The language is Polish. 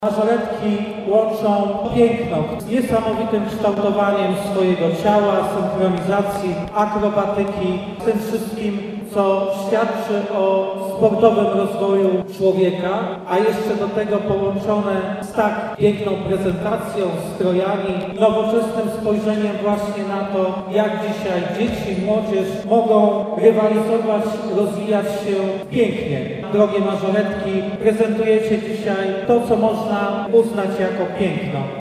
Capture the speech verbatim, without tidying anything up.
Mażoretki łączą piękno, niesamowitym kształtowaniem swojego ciała, synchronizacji, akrobatyki, tym wszystkim, co świadczy o sportowym rozwoju człowieka, a jeszcze do tego połączone z tak piękną prezentacją, strojami, nowoczesnym spojrzeniem właśnie na to, jak dzisiaj dzieci, młodzież mogą rywalizować, rozwijać się pięknie. Drogie mażoretki, prezentujecie dzisiaj to, co można uznać jako piękno.